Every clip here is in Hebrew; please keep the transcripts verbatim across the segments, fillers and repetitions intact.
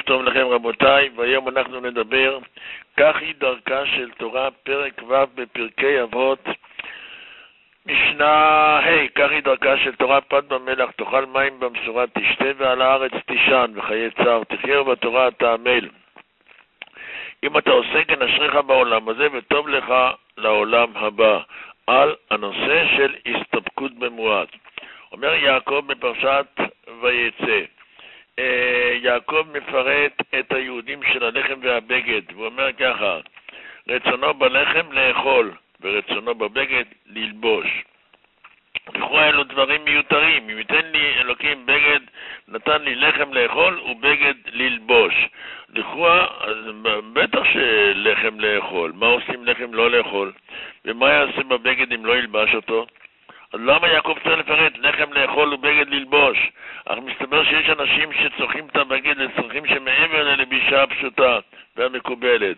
ערב טוב לכם רבותיי, והיום אנחנו נדבר כך היא דרכה של תורה, פרק ו' בפרקי אבות, משנה ה' כך היא דרכה של תורה, פת במלח תאכל מים במשורה תשתה ועל הארץ תישן וחיי צער תחיה ובתורה תעמל. אם אתה עושה כן אשריך בעולם הזה וטוב לך לעולם הבא. על הנושא של הסתפקות במועט. אומר יעקב בפרשת ויצא, יעקב מפרט את היהודים של הלחם והבגד, והוא אומר ככה: רצונו בלחם לאכול ורצונו בבגד ללבוש. לכאורה אלו דברים מיותרים. אם ייתן לי אלוקים בגד, נתן לי לחם לאכול ובגד ללבוש. לכאורה בטח שלחם לאכול. מה עושים לחם לא לאכול? ומה יעשה בבגד אם לא ילבש אותו? אז למה יעקב צריך לפרט לחם לאכול ובגד ללבוש? אך מסתבר שיש אנשים שצורכים את הבגד לצרכים שמעבר ללבישה הפשוטה והמקובלת.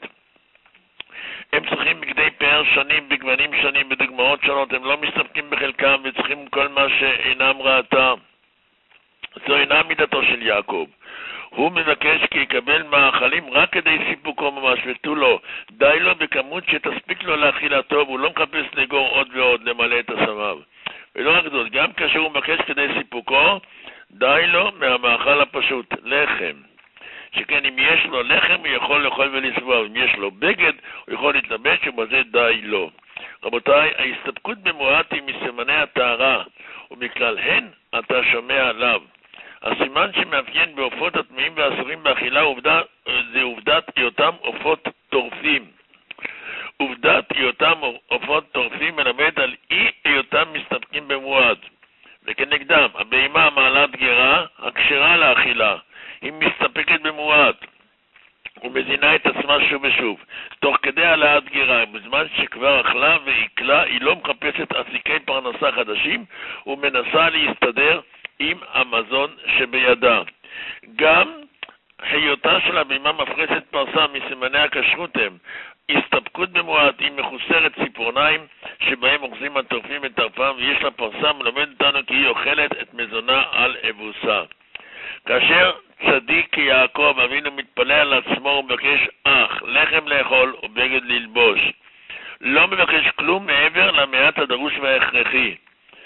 הם צריכים בגדי פאר שונים, בגוונים שונים, בדוגמאות שונות. הם לא מסתפקים בחלקם וצריכים כל מה שאינם ראתה. זו אינה מידתו של יעקב. הוא מבקש כי יקבל מאכלים רק כדי סיפוקו ממש, ותו לו. די לו בכמות שתספיק לו לאכילתו, והוא לא מחפש לגור עוד ועוד למלא את הסמיו. ולא רק זאת, גם כאשר הוא מבקש כדי סיפוקו, די לו מהמאכל הפשוט, לחם. שכן אם יש לו לחם הוא יכול לאכול ולשבוע, אם יש לו בגד הוא יכול להתלבש ובזה די לו. רבותיי, ההסתפקות במועט היא מסימני הטהרה, ומכלל הן אתה שומע עליו. הסימן שמאפיין בעופות הטמאים והאסורים באכילה עובדה, זה עובדת היותם עופות טורפים. עובדת היותם עופות טורפים מלמד על אי היותם מסתפקים במועט. וכנגדם, הבהמה מעלת גרה, הכשרה לאכילה. היא מסתפקת במועט ומזינה את עצמה שוב ושוב תוך כדי העלאת גירה. בזמן שכבר אכלה ועיקלה היא לא מחפשת אפיקי פרנסה חדשים ומנסה להסתדר עם המזון שבידה. גם היותה של הבהמה מפרסת פרסה מסימני הכשרות הם הסתפקות במועט. היא מחוסרת ציפורניים שבהם אוחזים הטורפים את טרפם ויש לה פרסה מלמד אותנו כי היא אוכלת את מזונה על אבוסה. כאשר צדיק יעקב אבינו מתפלא על עצמו ומבקש אך לחם לאכול ובגד ללבוש, לא מבקש כלום מעבר למעט הדרוש וההכרחי.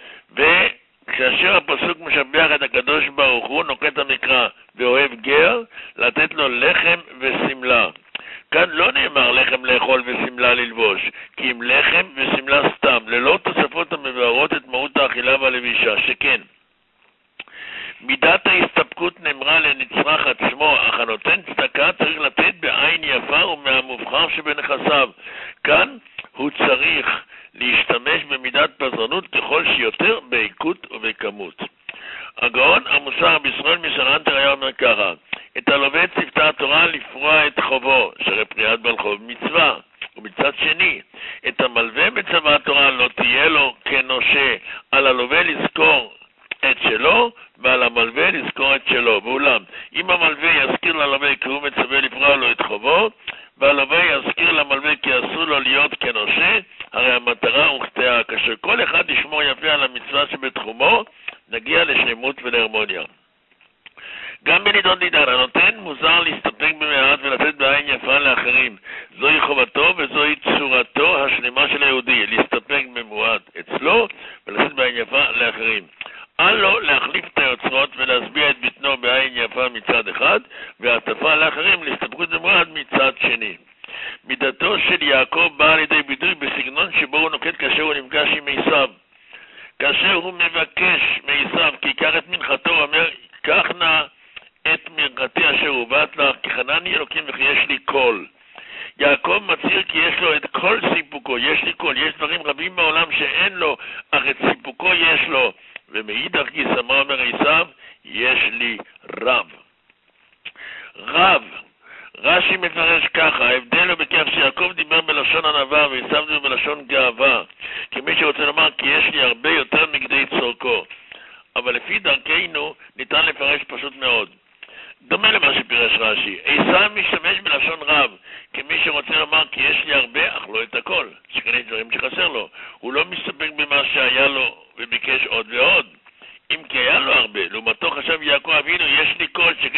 וכאשר הפסוק משבח את הקדוש ברוך הוא, נוקט המקרא ואוהב גר לתת לו לחם וסמלה. כאן לא נאמר לחם לאכול וסמלה ללבוש, כי אם לחם וסמלה סתם ללא תוספות המבארות את מהות האכילה והלבישה. שכן מידת ההסתפקות נאמרה לנצרך עצמו, אך הנותן צדקה צריך לתת בעין יפה ומהמובחר שבנכסיו. כאן הוא צריך להשתמש במידת פזרנות ככל שיותר באיכות ובכמות. הגאון המוסר בישראל מסלנטר היה אומר ככה: את הלווה צוותה התורה לפרוע את חובו, שהרי פריעת בעל חוב מצווה. ומצד שני, את המלווה מצווה התורה לא תהיה לו כנושה, על הלווה לזכור את שלו ועל המלווה לזכור את שלו. ואולם, אם המלווה יזכיר ללווה כי הוא מצווה לפרוע לו את חובו, והלווה יזכיר למלווה כי אסור לו להיות כנושה, הרי המטרה הוכתעה. כאשר כל אחד ישמור יפה על המצווה שבתחומו, נגיע לשלמות ולהרמוניה. גם בנידון דידן, הנותן מוזר להסתפק במעט ולתת בעין יפה לאחרים. זוהי חובתו וזוהי צורתו השלמה של היהודי, להסתפק במועט אצלו ולתת בעין יפה לאחרים. אל לו להחליף את היוצרות ולהסביע את בטנו בעין יפה מצד אחד, והעטפה לאחרים להסתפקות במועט מצד שני. מידתו של יעקב באה לידי ביטוי בסגנון שבו הוא נוקט כאשר הוא נפגש עם עשיו. כאשר הוא מבקש מעשיו כי ייקח את מנחתו, הוא אומר: קח נא את מנחתי אשר הובאת לך, כי חנני אלוקים וכי יש לי קול. יעקב מצהיר כי יש לו את כל סיפוקו, יש לי קול. יש דברים רבים בעולם שאין לו, אך את סיפוקו יש לו. ומאידך גיסא מה אומר עשיו? יש לי רב. רב, רש"י מפרש ככה: ההבדל הוא בכך שיעקב דיבר בלשון ענווה ועשיו דיבר בלשון גאווה, כי מי שרוצה לומר כי יש לי הרבה יותר מכדי צורכו. אבל לפי דרכנו ניתן לפרש פשוט מאוד. דומה למה שפירש רש"י, עשיו משתמש בלשון רב, כמי שרוצה לומר כי יש לי הרבה אך לא את הכל, שכן יש דברים שחסר לו. הוא לא מסתפק במה שהיה לו וביקש עוד ועוד. אם כי היה לו הרבה, לעומתו חשב יעקב אבינו יש לי קול, שכן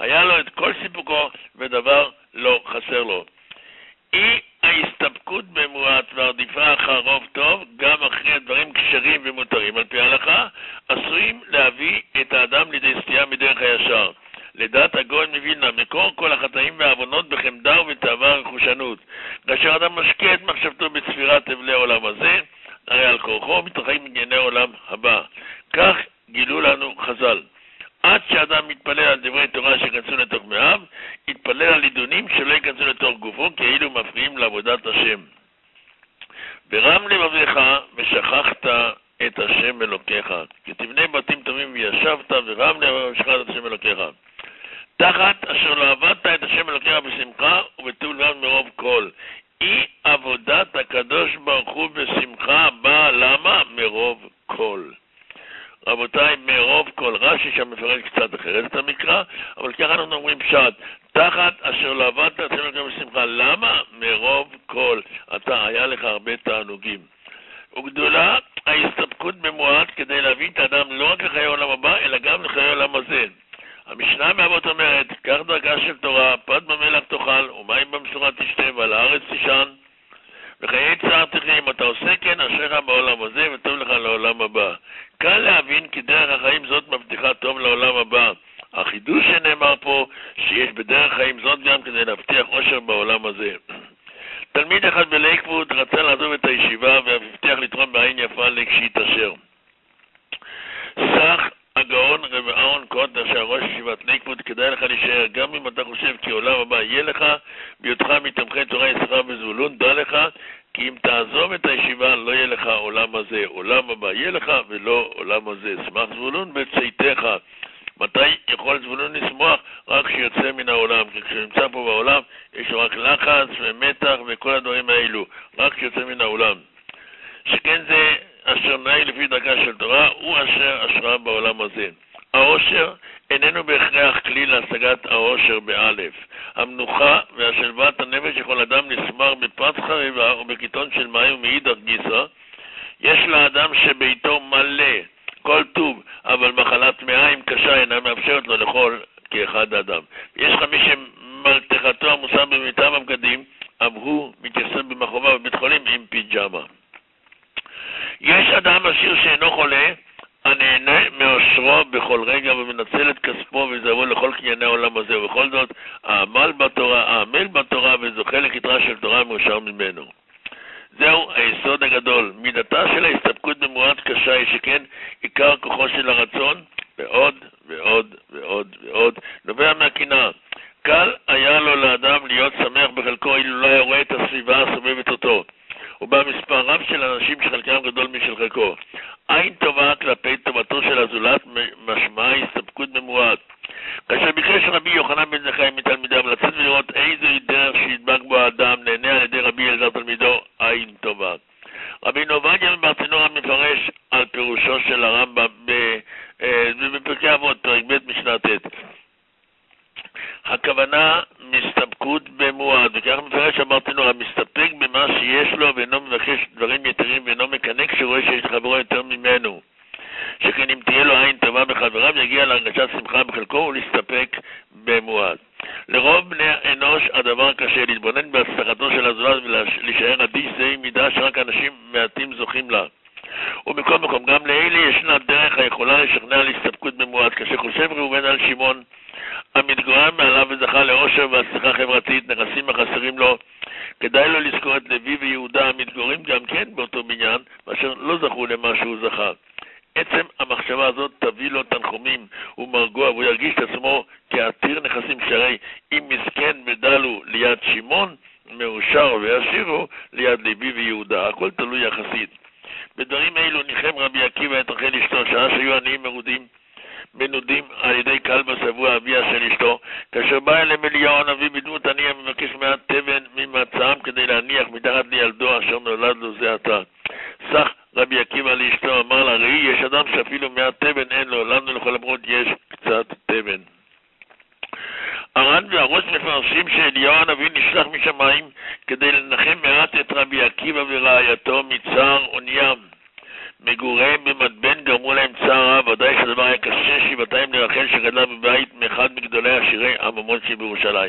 היה לו את כל סיפוקו ודבר לא חסר לו. אי ההסתפקות במועט והרדיפה אחר רוב טוב, גם אחרי הדברים כשרים ומותרים על פי ההלכה, עשויים להביא את האדם לידי סטייה מדרך הישר. לדעת הגאון מווילנה, מקור כל החטאים והעוונות בחמדה ובתאווה רכושנות. כאשר אדם משקיע את מחשבתו בצפירת אבלי העולם הזה, הרי על כורחו מתרחק מענייני העולם הבא. כך גילו לנו חז"ל. עד שאדם מתפלל על דברי תורה שכנסו לתוך מאיו, יתפלל על עידונים שלא יכנסו לתוך גופו, כאילו מפריעים לעבודת השם. ברם לבביך ושכחת את השם אלוקיך, כי תבנה בתים טובים וישבת, ורם לבביך ושכחת את השם אלוקיך. תחת אשר לא עבדת את השם אלוקיך בשמחה ובטוב לבב מרוב כל. אי עבודת הקדוש ברוך הוא בשמחה באה למה? מרוב כל. רבותיי, מרוב כל. רש"י שם מפרש קצת אחרת את המקרא, אבל ככה אנחנו אומרים פשט. תחת אשר לא עבדת את השם אלוקיך בשמחה. למה? מרוב כל. אתה, היה לך הרבה תענוגים. וגדולה ההסתפקות במועט כדי להביא את האדם לא רק לחיי העולם הבא, אלא גם לחיי העולם הזה. המשנה מאבות אומרת, כך דרכה של תורה, פת במלח תאכל, ומים במשורה תשתה, ועל הארץ תישן, וחיי צער תחיה, אם אתה עושה כן, אשריך בעולם הזה, וטוב לך לעולם הבא. קל להבין כי דרך החיים זאת מבטיחה טוב לעולם הבא. החידוש שנאמר פה, שיש בדרך חיים זאת גם כדי להבטיח עושר בעולם הזה. תלמיד אחד בלייקווד רצה לעזוב את הישיבה, והבטיח לתרום בעין יפה לכשיתאשר. סך הגאון רב אהרון קוטנר שהראש ישיבת לייקווד, כדאי לך להישאר גם אם אתה חושב כי עולם הבא יהיה לך, בהיותך מתמחי תורה יששכר וזבולון, דע לך כי אם תעזוב את הישיבה לא יהיה לך עולם הזה, עולם הבא יהיה לך ולא עולם הזה. שמח זבולון בצאתך. מתי יכול זבולון לשמוח? רק כשיוצא מן העולם, כי כשנמצא פה בעולם יש רק לחץ ומתח וכל הדברים האלו, רק כשיוצא מן העולם. שכן זה אשר נהי לפי דרכה של תורה, הוא אשר אשרה בעולם הזה. העושר איננו בהכרח כלי להשגת העושר באלף. המנוחה והשלוות הנפש יכול אדם לשמר בפת חריבה או בקיתון של מים ומאידך גיסא. יש לאדם שביתו מלא כל טוב, אבל מחלת מעיים קשה אינה מאפשרת לו לאכול כאחד האדם. יש לך מי שמלתחתו עמוסה במיטה ובבגדים, אבל הוא מתייסר במחובה בבית חולים עם פיג'מה. יש אדם עשיר שאינו חולה, הנהנה מאושרו בכל רגע ומנצל את כספו וזרעו לכל קנייני העולם הזה, ובכל זאת העמל בתורה, העמל בתורה וזוכה לכתרה של תורה מאושר ממנו. זהו היסוד הגדול. מידתה של ההסתפקות במועט קשה היא שכן עיקר כוחו של הרצון ועוד ועוד ועוד ועוד נובע מהקנאה. קל היה לו לאדם להיות שמח בחלקו אילו לא היה רואה את הסביבה הסובבת אותו. ובא מספר רב של אנשים שחלקם גדול משל חלקו. עין טובה כלפי טובתו של הזולת משמעה הסתפקות במועט. כאשר ביקש רבי יוחנן בן זכאי מתלמידיו לצאת ולראות איזו דרך שידבק בו האדם, נהנה על ידי רבי אלעזר תלמידו, עין טובה. רבי עובדיה מברטנורא מפרש על פירושו של הרמב"ם בפרקי אבות, פרק ב' משנה ט'. הכוונה מסתפקות במועט, וכך מפרש הברטנורא, מסתפק במה שיש לו ואינו מבקש דברים יתרים ואינו מקנא כשרואה שיש חברו יותר ממנו. שכן אם תהיה לו עין טובה בחבריו יגיע להרגשת שמחה בחלקו ולהסתפק במועט. לרוב בני האנוש הדבר קשה להתבונן בהצלחתו של הזולת ולהישאר אדיש, זה מידה שרק אנשים מעטים זוכים לה. ומכל מקום גם לאלה ישנה דרך היכולה לשכנע להסתפקות במועט. כאשר חושב ראובן על שמעון המתגורר מעליו וזכה לאושר והצלחה חברתית, נכסים החסרים לו, כדאי לו לזכור את לוי ויהודה המתגוררים גם כן באותו בניין, מאשר לא זכו למה שהוא זכה. עצם המחשבה הזאת תביא לו תנחומים ומרגוע, והוא ירגיש את עצמו כעתיר נכסים, שהרי אם מסכן ודלו ליד שמעון, מאושר ועשירו ליד לוי ויהודה. הכל תלוי יחסית. בדברים אלו ניחם רבי עקיבא את רחל אשתו, שעה שהיו עניים מרודים מנודים על ידי כלבא שבוע אביה של אשתו, כאשר בא אליהם אליהו הנביא בדמות עני המבקש מעט תבן ממצאם כדי להניח מתחת לילדו אשר נולד לו זה עתה. סך רבי עקיבא לאשתו אמר לה, ראי, יש אדם שאפילו מעט תבן אין לו, לנו לכל למרות יש קצת תבן. הר"ן והראש מפרשים שאליהו הנביא נשלח משמיים כדי לנחם מעט את רבי עקיבא ורעייתו מצער עוניים. מגוריהם במדבן גרמו להם צער רב, ודאי שהדבר היה קשה שבעתיים לרחל שגדלה בבית מאחד מגדולי עשירי הממון שבירושלים.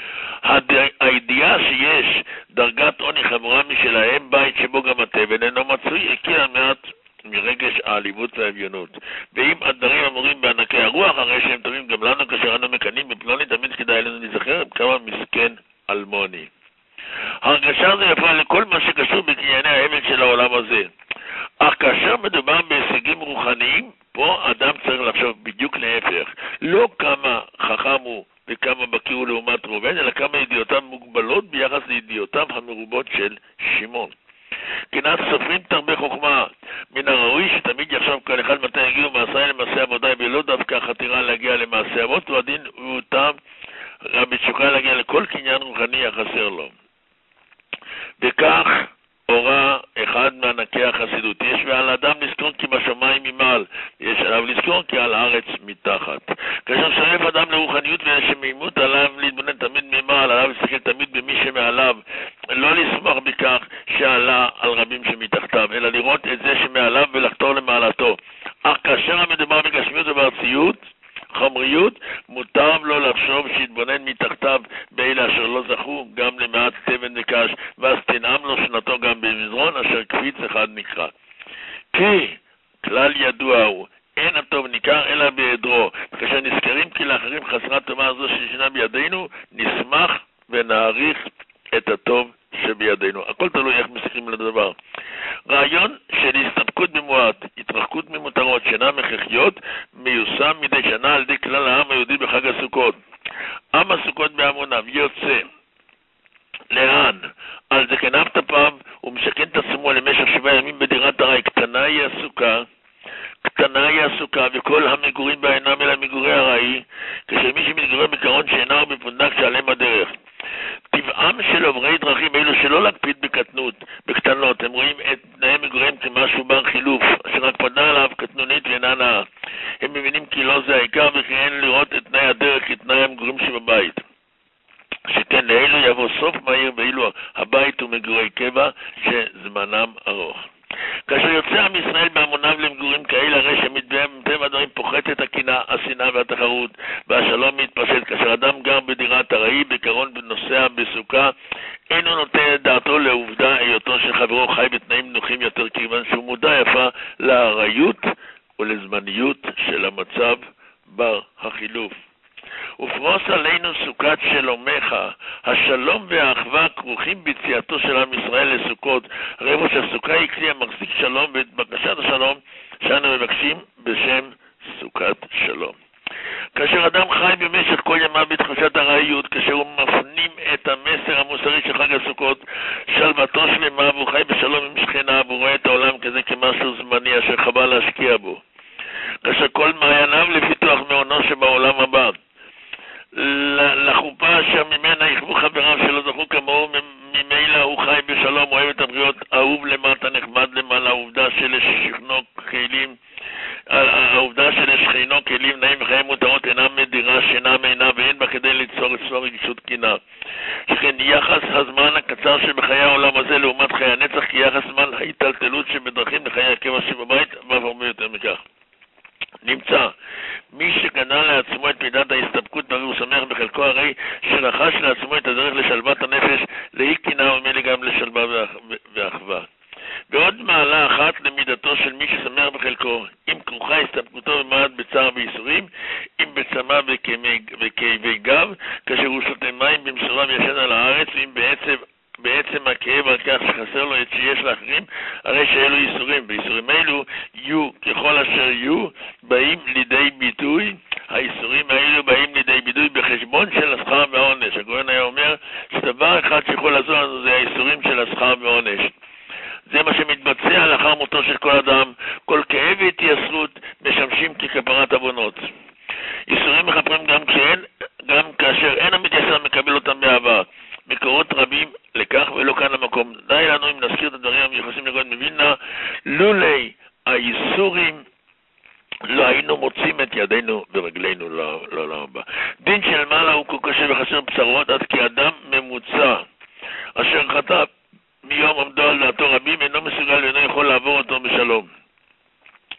הידיעה שיש דרגת עוני חמורה משלהם, בית שבו גם התבן אינו מצוי, הקיע מעט מרגש העליבות והאביונות. ואם הדברים אמורים בענקי הרוח, הרי שהם טובים גם לנו כאשר אנו מקנים בפלוני, תמיד כדאי לנו להיזכר כמה מסכן אלמוני. הרגשה זה יפה לכל מה שקשור בקנייני האבל של העולם הזה. אך כאשר מדובר בהישגים רוחניים, פה אדם צריך לחשוב בדיוק להפך. לא כמה חכם הוא וכמה בקיא הוא לעומת ראובן, אלא כמה ידיעותיו מוגבלות ביחס לידיעותיו המרובות של שמעון. קנאת סופרים תרבה חוכמה. מן הראוי שתמיד יחשוב כל אחד מתי יגיעו מעשה למעשה עבודה, ולא דווקא החתירה להגיע למעשה אבות, ועדין הוא אותם בתשוקה להגיע לכל קניין רוחני החסר לו. וכך הורה אחד מענקי החסידות. יש ועל האדם לזכור כי בשמיים ממעל, יש עליו לזכור כי על הארץ מתחת. כאשר שואף אדם לרוחניות ולשמימות, עליו להתבונן תמיד ממעל, עליו להסתכל תמיד במי שמעליו, לא לסמוך בכך שעלה על רבים שמתחתיו, אלא לראות את זה שמעליו ולחתור למעלתו. אך כאשר המדובר בגשמיות ובארציות, חומריות, מותר לו לחשוב שיתבונן מתחתיו באלה אשר לא זכו גם למעט תבן וקש, ואז תנעם לו שנתו גם במזרון אשר קפיץ אחד נקרא. כי כלל ידוע הוא, אין הטוב ניכר אלא בהיעדרו, וכאשר נזכרים כי לאחרים חסרת טובה זו שישנה בידינו, נשמח ונעריך את הטוב שבידינו. הכל תלוי איך מסתכלים לדבר. רעיון של הסתפקות במועט, התרחקות ממותרות שאינן הכרחיות, מיושם מדי שנה על ידי כלל העם היהודי בחג הסוכות. עם הסוכות בהמוניו יוצא לאן? על זקניו טפיו ומשכן את עצמו למשך שבעה ימים בדירת ארעי. קטנה היא הסוכה, קטנה היא הסוכה, וכל המגורים בה אינם אלא מגורי ארעי, כשמי שמתגורר בקרון שאינה או בפונדק שעליהם הדרך. טבעם של עוברי דרכים אלו שלא להקפיד בקטנות, בקטנות, הם רואים את תנאי מגוריהם כמשהו בר חילוף, אשר הקפדה עליו קטנונית ואינה נאה. הם מבינים כי לא זה העיקר, וכי אין לראות את תנאי הדרך כתנאי המגורים שבבית. שכן לאלו יבוא סוף מהיר, ואילו הבית הוא מגורי קבע שזמנם ארוך. כאשר יוצא עם ישראל בהמוניו למגורים כאלה, הרי שמטבע הדברים פוחתת הקנאה, השנאה והתחרות, והשלום מתפשט. כאשר אדם גר בדירת ארעי, בקרון ונוסע בסוכה, אינו נותן את דעתו לעובדה היותו של חברו חי בתנאים נוחים יותר, כיוון שהוא מודע יפה לארעיות ולזמניות של המצב בר החילוף. ופרוס עלינו סוכת שלומך, השלום והאחווה כרוכים ביציאתו של עם ישראל לסוכות. הרי ראש הסוכה היא כלי המחזיק שלום, ואת בקשת השלום שאנו מבקשים בשם סוכת שלום. כאשר אדם חי במשך כל ימיו בתחושת הרעיות, כאשר הוא מפנים את המסר המוסרי של חג הסוכות, שלוותו שלמה, והוא חי בשלום עם שכנה, והוא רואה את העולם כזה כמשהו זמני אשר חבל להשקיע בו. כאשר כל מעייניו לפיתוח מעונו שבעולם הבא, לחופה אשר ממנה יחבו חבריו שלא זכו כמוהו, ממילא הוא חי בשלום, אוהב את הבריות, אהוב למטה, נחמד למעלה. העובדה שלשכנו כלים, העובדה שלשכנו כלים נעים וחיים מותרות אינה מדירה שינה מעינה, ואין בה כדי ליצור אצלו רגישות קינה. שכן יחס הזמן הקצר שבחיי העולם הזה לעומת חיי הנצח, כי יחס זמן ההיטלטלות שבדרכים לחיי הקבע שבבית, ואף הרבה יותר מכך. נמצא מי שקנה לעצמו את מידת ההסתפקות והוא שמח בחלקו, הרי שרכש לעצמו את הדרך לשלוות הנפש, לאי קנאה ומילא גם לשלווה ואחווה. ועוד מעלה אחת למידתו של מי ששמח בחלקו, אם כרוכה הסתפקותו במעט בצער וייסורים, אם בצמא וכאבי גב, כאשר הוא שותה מים במשורה וישן על הארץ, ואם בעצם בעצם הכאב על כך שחסר לו את שיש לאחרים, הרי שאלו ייסורים, וייסורים אלו יהיו ככל אשר יהיו, באים לידי ביטוי, הייסורים האלו באים לידי ביטוי בחשבון של השכר והעונש. הגאון היה אומר שדבר אחד שיכול לעזור לנו זה הייסורים של השכר והעונש. זה מה שמתבצע לאחר מותו של כל אדם. כל כאב והתייסרות משמשים ככפרת עוונות. ייסורים מכפרים גם כשאין, גם כאשר אין המתייסר מקבל אותם באהבה. מקורות רבים לכך ולא כאן למקום. די לנו אם נזכיר את הדברים המיוחסים לגאון מווילנה, לולי הייסורים לא היינו מוצאים את ידינו ורגלינו לעולם הבא. דין של מעלה הוא כה קשה וחסר בשורות, עד כי אדם ממוצע אשר חטא מיום עמדו על דעתו רבים אינו מסוגל ואינו יכול לעבור אותו בשלום.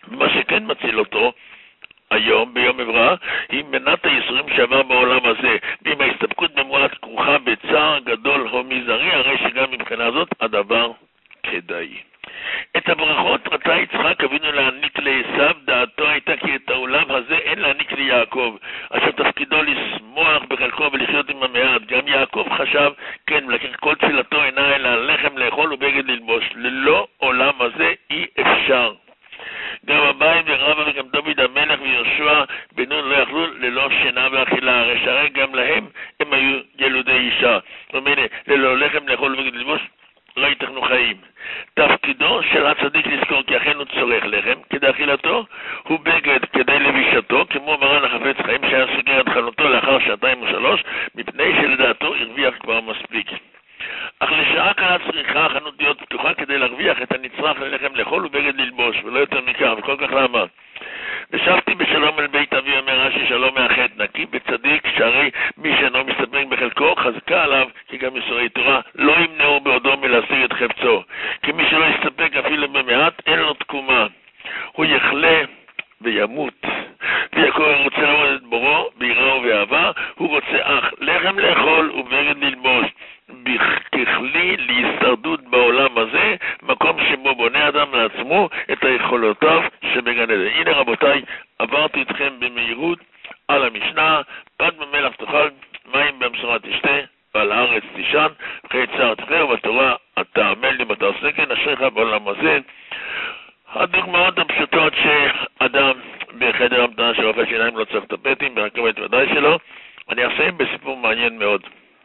מה שכן מציל אותו היום, ביום עברה, היא מנת הייסורים שעבר בעולם הזה. ואם ההסתפקות במועט כרוכה בצער גדול או מזערי, הרי שגם מבחינה זאת הדבר כדאי. את הברכות רצה יצחק אבינו להעניק לעשיו, דעתו הייתה כי את העולם הזה אין להעניק ליעקב, אשר תפקידו לשמוח בחלקו ולחיות עם המעט. גם יעקב חשב, כן, ולקח כל תפילתו אינה אלא לחם לאכול ובגד ללבוש. ללא עולם הזה אי אפשר. גם אביי ורבא וגם דוד המלך ויהושע בן נון לא יכלו ללא שינה ואכילה, הרי שהרי גם להם הם היו ילודי אישה. זאת אומרת, ללא לחם לאכול ובגד ללבוש לא ייתכנו חיים. תפקידו של הצדיק לזכור כי אכן הוא צורך לחם כדי אכילתו, הוא בגד כדי לבישתו, כמו מרן החפץ חיים שהיה סוגר את חלותו לאחר שעתיים או שלוש, מפני שלדעתו הרוויח כבר מספיק. אך לשעה קלה צריכה החנות להיות פתוחה כדי להרוויח את הנצרך ללחם לאכול ובגד ללבוש, ולא יותר מכך, וכל כך למה. ושבתי בשלום אל בית אבי, אומר רש"י, שלום מאחד, נקי בצדיק, שהרי מי שאינו מסתפק בחלקו חזקה עליו, כי גם ייסורי תורה לא ימנעו בעודו מלהשיג את חפצו. כי מי שלא יסתפק אפילו במעט, אין לו תקומה. הוא יחלה וימות. ויעקב רוצה לראות את בורו ביראה ובאהבה, הוא רוצה אך לחם לאכול ובגד ללבוש. ככלי להישרדות בעולם הזה, מקום שבו בונה אדם לעצמו את היכולותיו שבגן עדן. הנה רבותיי, עברתי אתכם במהירות על המשנה, פת במלח תאכל, מים במשורה תשתה, ועל הארץ תישן, חיי צער תחיה, ובתורה אתה עמל לי ותעשה כן, אשריך בעולם הזה. הדוגמאות הפשוטות שאדם בחדר המתנה של רופא שיניים לא צריך טפטים, ברכבת ודאי שלו. אני אסיים בסיפור מעניין מאוד.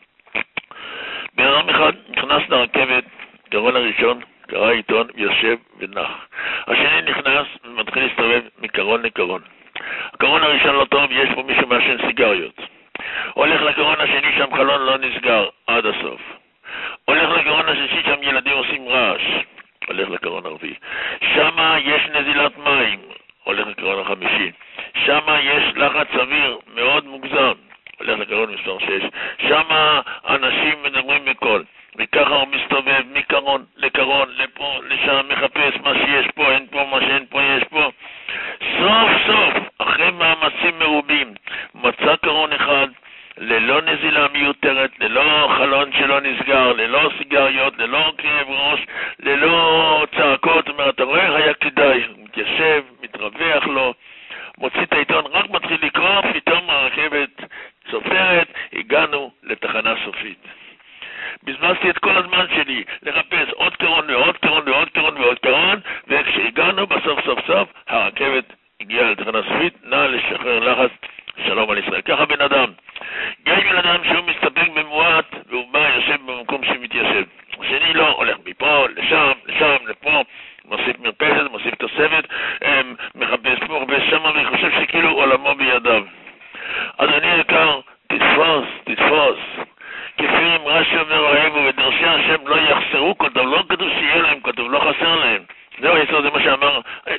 ביום אחד נכנס לרכבת, גרון הראשון, קרא עיתון, יושב ונח. השני נכנס ומתחיל להסתובב מקרון לקרון. הקרון הראשון לא טוב, יש פה מישהו מעשן סיגריות. הולך לקרון השני, שם חלון לא נסגר עד הסוף. הולך לקרון השלישי, שם ילדים עושים רעש. הולך לקרון הרביעי. שם יש נזילת מים. הולך לקרון החמישי. שם יש לחץ אוויר מאוד מוגזם. הולך לקרון מספר שש. שם אנשים מדברים בקול. וככה הוא מסתובב מקרון לקרון, לפה, לשם, מחפש מה שיש פה, אין פה, מה שאין פה, יש פה. סוף סוף, אחרי מאמצים מרובים, מצא קרון אחד, ללא נזילה מיותרת, ללא חלון שלא נסגר, ללא סיגריות, ללא כאב ראש, ללא צעקות. אומר, אתה רואה, היה כדאי. מתיישב, מתרווח לו, מוציא את העיתון, רק מתחיל לקרוא, פתאום הרכבת סופרת, הגענו לתחנה סופית. בזבזתי את כל הזמן שלי לחפש עוד קרון ועוד קרון ועוד קרון ועוד קרון, וכשהגענו בסוף סוף סוף, הרכבת הגיעה לתחנה סופית, נא לשחרר לחץ, שלום על ישראל. ככה בן אדם. יש בן אדם שהוא מסתפק במועט, והוא בא, יושב במקום שמתיישב. השני לא, הולך מפה, לשם, לשם, לפה, מוסיף מרפסת, מוסיף תוספת, מחפש פה, מחפש שמה, וחושב שכאילו עולמו בידיו. אדוני יקר, תתפוס, תתפוס. כפי אם רש"י אומר אוהב ובדרשי השם לא יחסרו, כתוב, לא כתוב שיהיה להם, כתוב, לא חסר להם. זהו היסוד, זה מה שאמר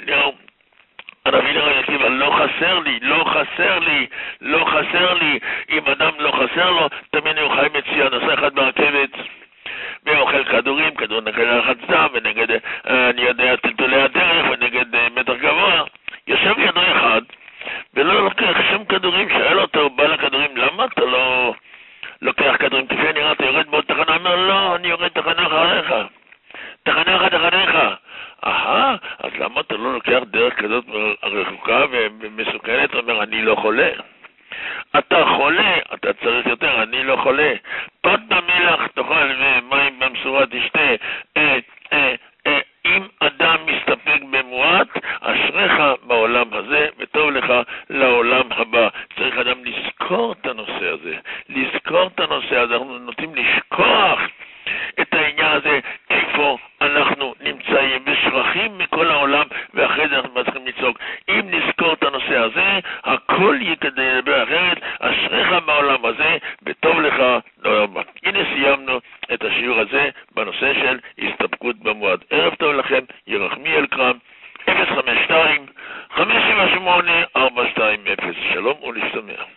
הנביא ליעקב, לא חסר לי, לא חסר לי, לא חסר לי. אם אדם לא חסר לו, תמיד הוא חי מצוין. עושה אחד ברכבת ואוכל כדורים, כדור נגד לחץ דם ונגד, אני יודע, טלטולי הדרך ונגד מתח גבוה. יושב ידו אחד ולא לוקח שום כדורים. שאל אותו, בא לכדורים, למה אתה לא לוקח כדורים? כפי נראה, אתה יורד בעוד תחנה? אומר, לא, אני יורד תחנה אחריך. תחנה אחת אחריך. אהה, אז למה אתה לא לוקח דרך כזאת רחוקה ומסוכנת? אומר, אני לא חולה. אתה חולה, אתה צריך יותר, אני לא חולה. פת במלח תאכל ומים במשורה תשתה. אה, אה, אה, אם אדם מסתפק במועט, אשריך בעולם הזה וטוב לך לעולם הבא. צריך אדם לזכור את הנושא הזה. לזכור את הנושא הזה. אנחנו נוטים לשכוח את העניין הזה, איפה אנחנו נמצאים בשרכים מכל העולם, ואחרי זה אנחנו צריכים לצעוק. אם נזכור את הנושא הזה, הכל יקדם באחרת. אשריך בעולם הזה וטוב לך לעולם הבא. הנה סיימנו את השיעור הזה בנושא של הסתפקות במועט. ערב טוב לכם, ירחמיאל קרם, אפס חמש שתיים חמש שבע שמונה ארבע שתיים אפס. שלום ולהשתמע.